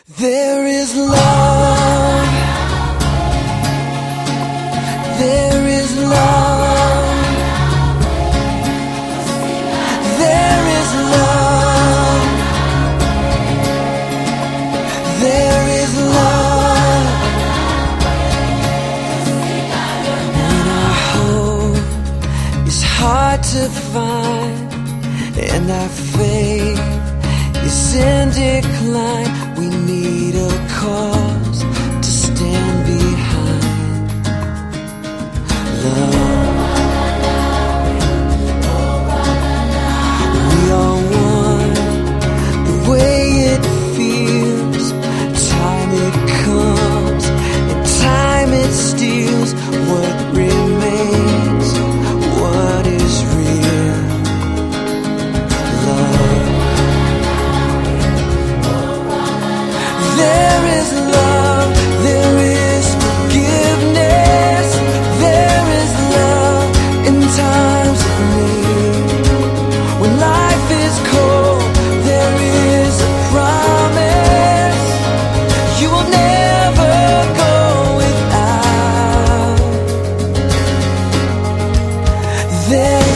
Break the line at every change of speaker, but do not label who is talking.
There is love. There is love. There is love. There is love. When our hope is hard to find and our faith is in decline, we need a cause to stand behind. Love. We are one, the way it feels. Time it comes and time it steals. What remains, what is real? Love. There is love, there is forgiveness, there is love in times of need. When life is cold, there is a promise you will never go without. There